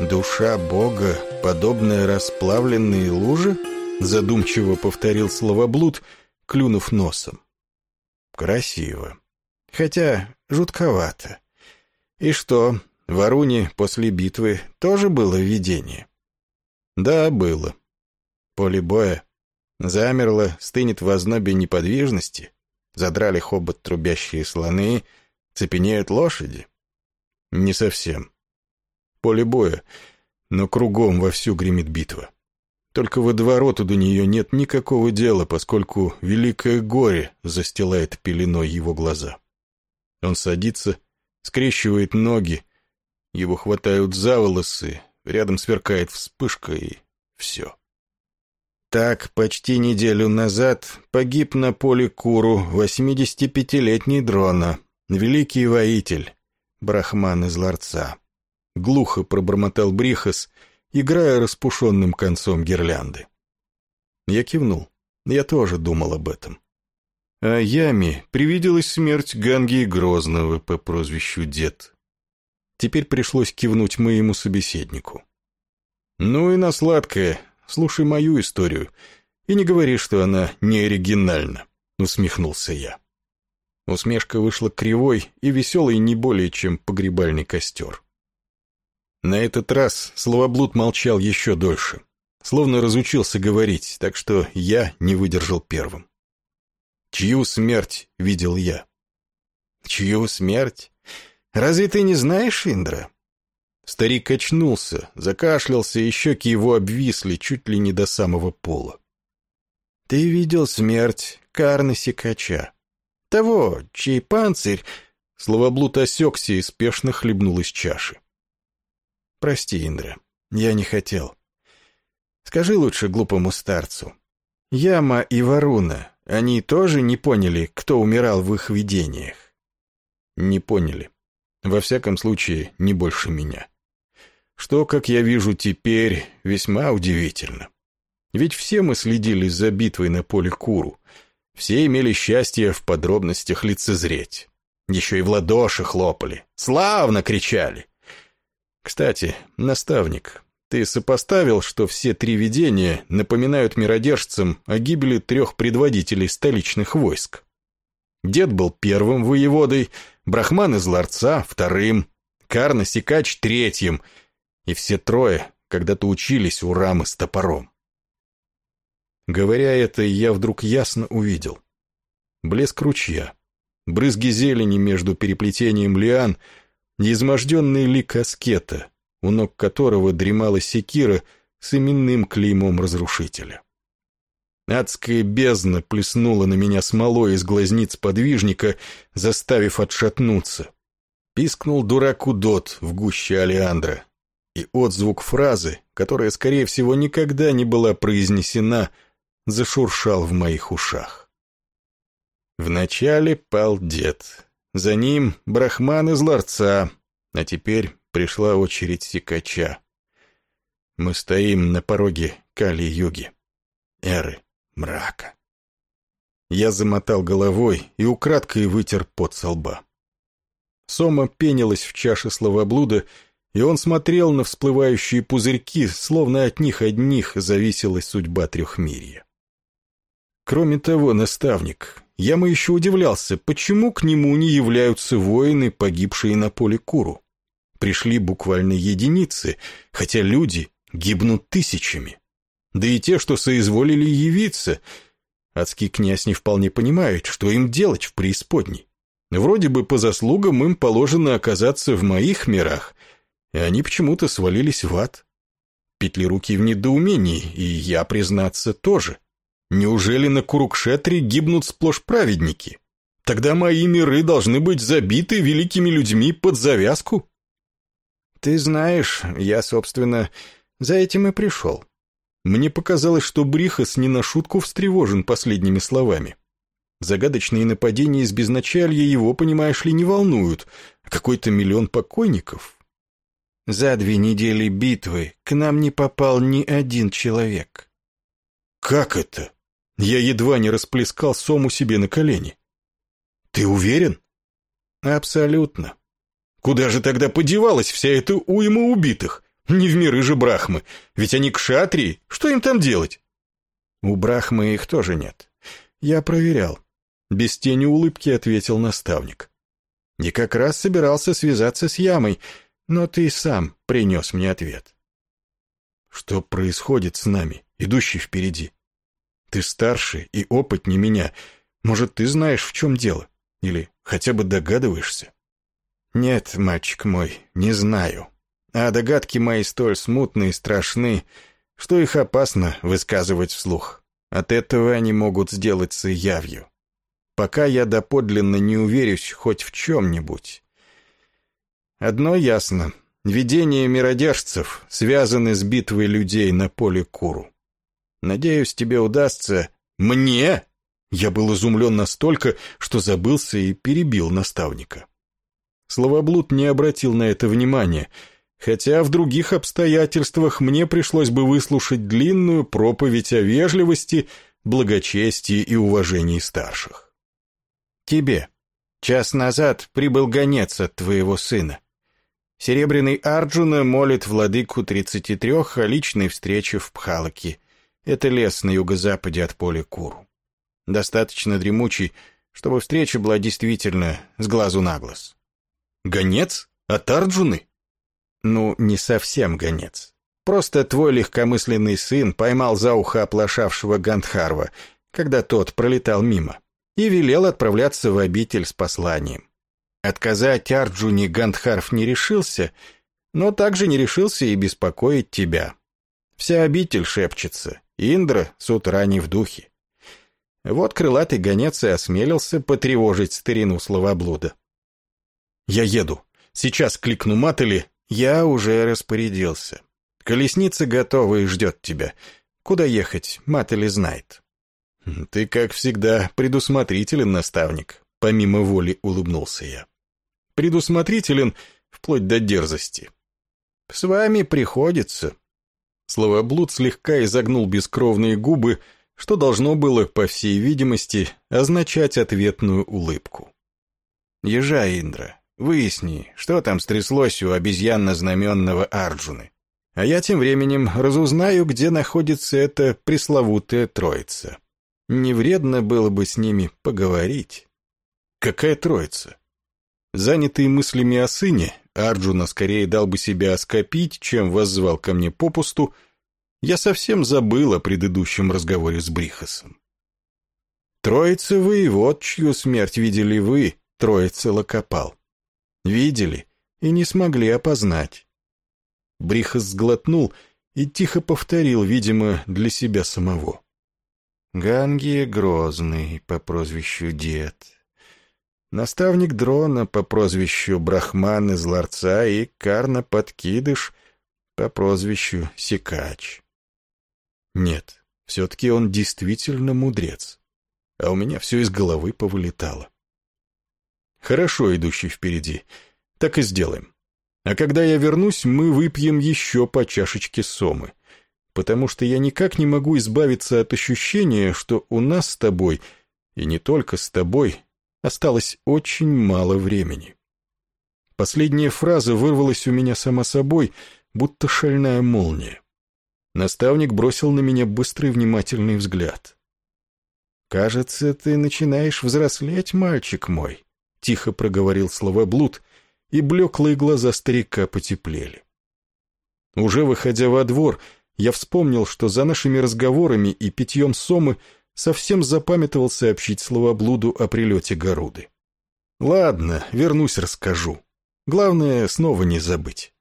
«Душа Бога, подобная расплавленной луже?» — задумчиво повторил словоблуд, клюнув носом. «Красиво. Хотя жутковато. И что, в Аруне после битвы тоже было видение?» «Да, было. Поле боя замерло, стынет в ознобе неподвижности, задрали хобот трубящие слоны, цепенеют лошади?» «Не совсем. Поле боя, но кругом вовсю гремит битва. Только водовороту до нее нет никакого дела, поскольку великое горе застилает пеленой его глаза. Он садится, скрещивает ноги, его хватают за волосы, рядом сверкает вспышка, и все. Так почти неделю назад погиб на поле Куру 85-летний Дрона, великий воитель, брахман из ларца. Глухо пробормотал Брихас, играя распушенным концом гирлянды. Я кивнул. Я тоже думал об этом. А Яме привиделась смерть Ганги Грозного по прозвищу Дед. Теперь пришлось кивнуть моему собеседнику. «Ну и на сладкое, слушай мою историю, и не говори, что она не оригинальна», — усмехнулся я. Усмешка вышла кривой и веселой не более, чем погребальный костер. На этот раз словоблуд молчал еще дольше, словно разучился говорить, так что я не выдержал первым. «Чью смерть видел я?» «Чью смерть? Разве ты не знаешь, Индра?» Старик очнулся, закашлялся, и щеки его обвисли чуть ли не до самого пола. «Ты видел смерть Карны Сикача, того, чей панцирь...» Словоблуд осекся и спешно хлебнул из чаши. «Прости, Индра, я не хотел. Скажи лучше глупому старцу. Яма и Варуна, они тоже не поняли, кто умирал в их видениях?» «Не поняли. Во всяком случае, не больше меня. Что, как я вижу теперь, весьма удивительно. Ведь все мы следили за битвой на поле Куру. Все имели счастье в подробностях лицезреть. Еще и в ладоши хлопали, славно кричали. Кстати, наставник, ты сопоставил, что все три видения напоминают миродержцам о гибели 3 предводителей столичных войск? Дед был первым воеводой, Брахман из ларца — вторым, Карна Сикач — третьим, и все 3 когда-то учились у рамы с топором. Говоря это, я вдруг ясно увидел. Блеск ручья, брызги зелени между переплетением лиан, неизможденный лик аскета, у ног которого дремала секира с именным клеймом разрушителя. Адская бездна плеснула на меня смолой из глазниц подвижника, заставив отшатнуться. Пискнул дурак Удот в гуще Алеандра, и отзвук фразы, которая, скорее всего, никогда не была произнесена, зашуршал в моих ушах. Вначале пал дед, за ним Брахман из ларца, а теперь пришла очередь Сикача. Мы стоим на пороге Кали-юги, эры мрака. Я замотал головой и украдкой вытер пот со лба. Сома пенилась в чаше словоблуда, и он смотрел на всплывающие пузырьки, словно от них одних зависела судьба трехмирья. Кроме того, наставник, Яма еще удивлялся, почему к нему не являются воины, погибшие на поле Куру. Пришли буквально единицы, хотя люди гибнут тысячами. Да и те, что соизволили явиться. Адский князь не вполне понимает, что им делать в преисподней. Вроде бы по заслугам им положено оказаться в моих мирах, и они почему-то свалились в ад. Петлеруки в недоумении, и я, признаться, тоже. Неужели на Курукшетре гибнут сплошь праведники? Тогда мои миры должны быть забиты великими людьми под завязку? Ты знаешь, я, собственно, за этим и пришел. Мне показалось, что Брихас не на шутку встревожен последними словами. Загадочные нападения из безначалья его, понимаешь ли, не волнуют, а какой-то 1 миллион покойников. За 2 недели битвы к нам не попал ни один человек. Как это? Я едва не расплескал Сому себе на колени. Ты уверен? Абсолютно. Куда же тогда подевалась вся эта уйма убитых? Не в миры же Брахмы, ведь они кшатрии, что им там делать? У Брахмы их тоже нет. Я проверял. Без тени улыбки ответил наставник. И как раз собирался связаться с Ямой, но ты сам принес мне ответ. Что происходит с нами, идущий впереди? Ты старше и опытнее меня. Может, ты знаешь, в чем дело? Или хотя бы догадываешься? Нет, мальчик мой, не знаю. А догадки мои столь смутны и страшны, что их опасно высказывать вслух. От этого они могут сделаться явью. Пока я доподлинно не уверюсь хоть в чем-нибудь. Одно ясно. Видения миродержцев связаны с битвой людей на поле Куру. Надеюсь, тебе удастся... Мне? Я был изумлен настолько, что забылся и перебил наставника. Словоблуд не обратил на это внимания, хотя в других обстоятельствах мне пришлось бы выслушать длинную проповедь о вежливости, благочестии и уважении старших. Тебе. Час назад прибыл гонец от твоего сына. Серебряный Арджуна молит владыку 33 о личной встрече в Пхалаке. Это лес на юго-западе от поля Куру. Достаточно дремучий, чтобы встреча была действительно с глазу на глаз. Гонец? От Арджуны? Ну, не совсем гонец. Просто твой легкомысленный сын поймал за ухо оплошавшего Гандхарва, когда тот пролетал мимо, и велел отправляться в обитель с посланием. Отказать Арджуне Гандхарв не решился, но также не решился и беспокоить тебя. Вся обитель шепчется, Индра с утра не в духе. Вот крылатый гонец и осмелился потревожить старину словоблуда. «Я еду. Сейчас кликну Матели». «Я уже распорядился. Колесница готова и ждет тебя. Куда ехать, Матели знает». «Ты, как всегда, предусмотрителен, наставник», — помимо воли улыбнулся я. «Предусмотрителен вплоть до дерзости». «С вами приходится». Словоблуд слегка изогнул бескровные губы, что должно было, по всей видимости, означать ответную улыбку. «Езжай, Индра. Выясни, что там стряслось у обезьянно-знаменного Арджуны. А я тем временем разузнаю, где находится эта пресловутая троица. Не вредно было бы с ними поговорить». «Какая троица?» Занятый мыслями о сыне, Арджуна скорее дал бы себя оскопить, чем воззвал ко мне попусту. Я совсем забыл о предыдущем разговоре с Брихасом. «Троица воевод, чью смерть видели вы, троица Локопал. Видели и не смогли опознать». Брихас сглотнул и тихо повторил, видимо, для себя самого. «Гангия Грозный по прозвищу Дед, наставник Дрона по прозвищу Брахман из Ларца и Карна Подкидыш по прозвищу Секач». Нет, все-таки он действительно мудрец, а у меня все из головы повылетало. «Хорошо, идущий впереди, так и сделаем. А когда я вернусь, мы выпьем еще по чашечке сомы, потому что я никак не могу избавиться от ощущения, что у нас с тобой, и не только с тобой, осталось очень мало времени». Последняя фраза вырвалась у меня сама собой, будто шальная молния. Наставник бросил на меня быстрый внимательный взгляд. «Кажется, ты начинаешь взрослеть, мальчик мой», — тихо проговорил словоблуд, и блеклые глаза старика потеплели. Уже выходя во двор, я вспомнил, что за нашими разговорами и питьем сомы совсем запамятовал сообщить словоблуду о прилете Горуды. Ладно, вернусь, расскажу. Главное, снова не забыть.